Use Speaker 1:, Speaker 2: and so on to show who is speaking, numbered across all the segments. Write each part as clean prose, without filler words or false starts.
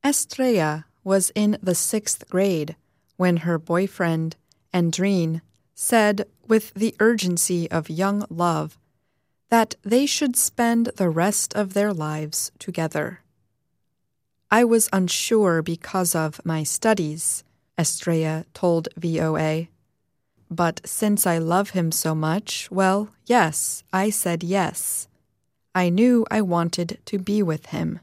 Speaker 1: Estrella was in the 6th grade when her boyfriend, Andrine, said with the urgency of young love that they should spend the rest of their lives together. I was unsure because of my studies, Estrella told VOA. But since I love him so much, well, yes, I said yes. I knew I wanted to be with him.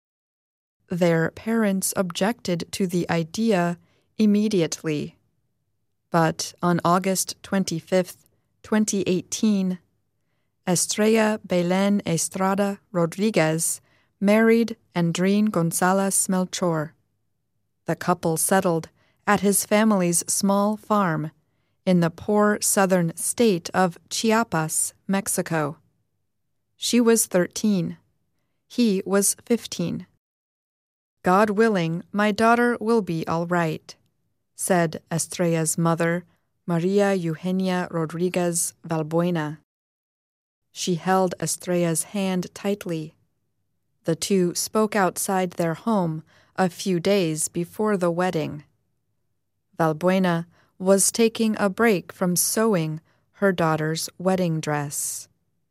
Speaker 1: Their parents objected to the idea immediately. But on August 25, 2018, Estrella Belén Estrada Rodriguez married Andrine Gonzalez Melchor. The couple settled at his family's small farm in the poor southern state of Chiapas, Mexico. She was 13. He was 15. God willing, my daughter will be all right, said Estrella's mother, Maria Eugenia Rodriguez Valbuena. She held Estrella's hand tightly. The two spoke outside their home a few days before the wedding. Valbuena was taking a break from sewing her daughter's wedding dress.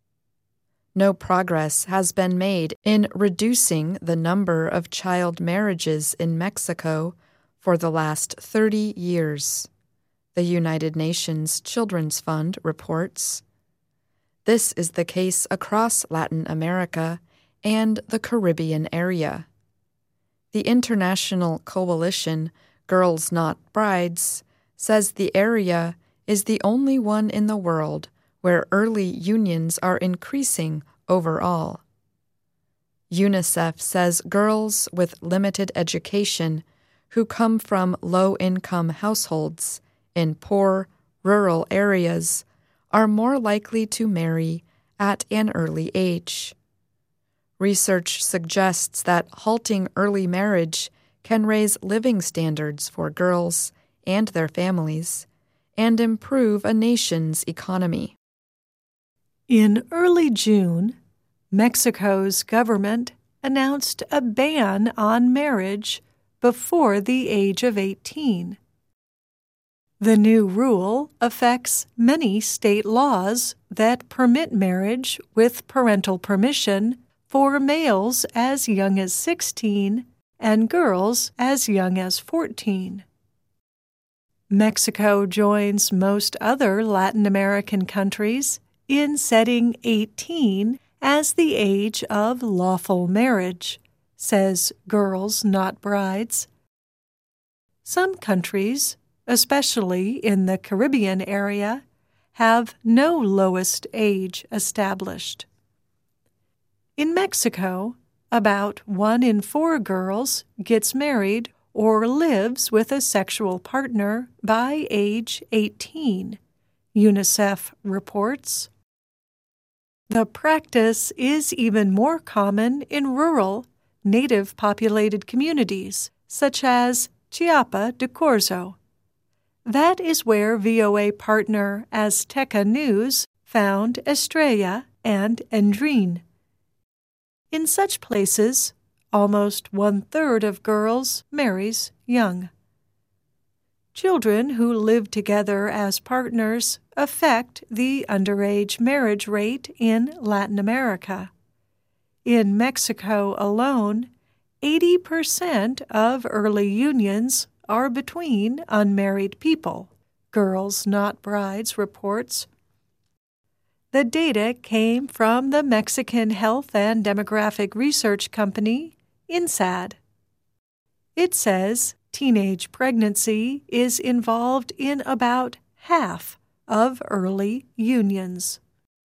Speaker 1: No progress has been made in reducing the number of child marriages in Mexico for the last 30 years, the United Nations Children's Fund reports. This is the case across Latin America and the Caribbean area. The international coalition Girls Not Brides says the area is the only one in the world where early unions are increasing overall. UNICEF says girls with limited education who come from low-income households in poor, rural areas are more likely to marry at an early age. Research suggests that halting early marriage can raise living standards for girls and their families and improve a nation's economy.
Speaker 2: In early June, Mexico's government announced a ban on marriage before the age of 18. The new rule affects many state laws that permit marriage with parental permission for males as young as 16 and girls as young as 14. Mexico joins most other Latin American countries in setting 18 as the age of lawful marriage, says Girls Not Brides. Some countries, especially in the Caribbean area, have no lowest age established. In Mexico, about 1 in 4 girls gets married or lives with a sexual partner by age 18, UNICEF reports. The practice is even more common in rural, native-populated communities, such as Chiapa de Corzo. That is where VOA partner Azteca News found Estrella and Andrine. In such places, almost 1/3 of girls marries young. Children who live together as partners affect the underage marriage rate in Latin America. In Mexico alone, 80% of early unions are between unmarried people, Girls Not Brides reports. The data came from the Mexican health and demographic research company, INSAD. It says teenage pregnancy is involved in about half of early unions.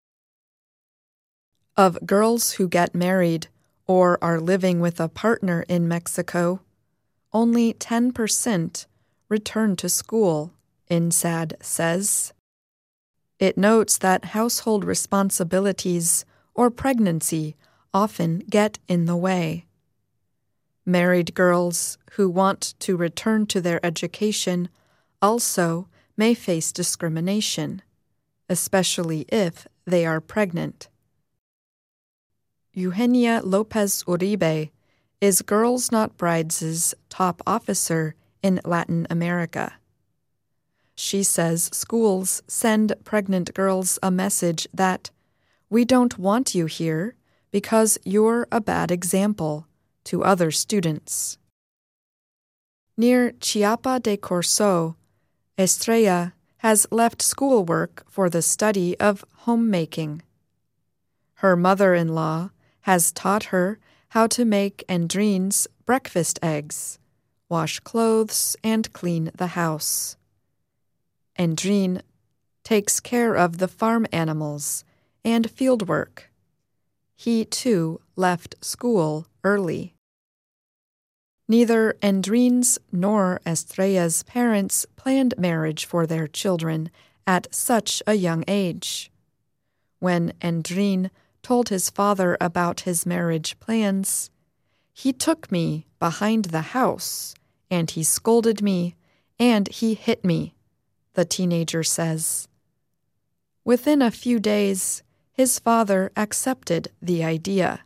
Speaker 1: Of girls who get married or are living with a partner in Mexico, only 10% return to school, INSAD says. It notes that household responsibilities or pregnancy often get in the way. Married girls who want to return to their education also may face discrimination, especially if they are pregnant. Eugenia Lopez Uribe is Girls Not Brides' top officer in Latin America. She says schools send pregnant girls a message that, "We don't want you here because you're a bad example," to other students. Near Chiapa de Corzo, Estrella has left schoolwork for the study of homemaking. Her mother-in-law has taught her how to make Endrine's breakfast eggs, wash clothes, and clean the house. Endrine takes care of the farm animals and field work. He, too, left school early. Neither Endrine's nor Estrella's parents planned marriage for their children at such a young age. When Endrine told his father about his marriage plans, "He took me behind the house, and he scolded me, and he hit me," the teenager says. Within a few days, his father accepted the idea.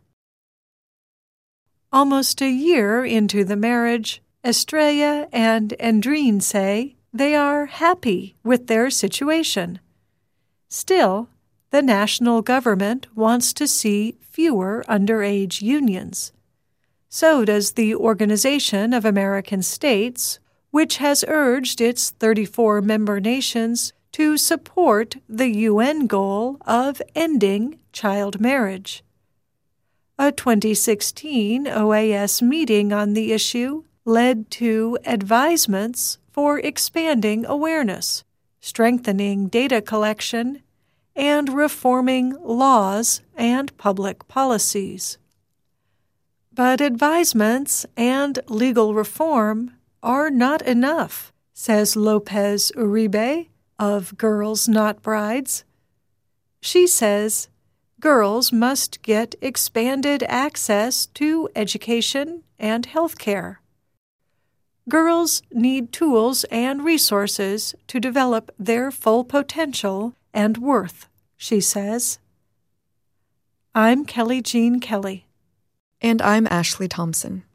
Speaker 2: Almost a year into the marriage, Estrella and Endrine say they are happy with their situation. Still, the national government wants to see fewer underage unions. So does the Organization of American States, which has urged its 34 member nations to support the UN goal of ending child marriage. A 2016 OAS meeting on the issue led to advisements for expanding awareness, strengthening data collection, and reforming laws and public policies. But advisements and legal reform are not enough, says Lopez Uribe of Girls Not Brides. She says girls must get expanded access to education and health care. Girls need tools and resources to develop their full potential and worth, she says. I'm Kelly Jean Kelly.
Speaker 1: And I'm Ashley Thompson.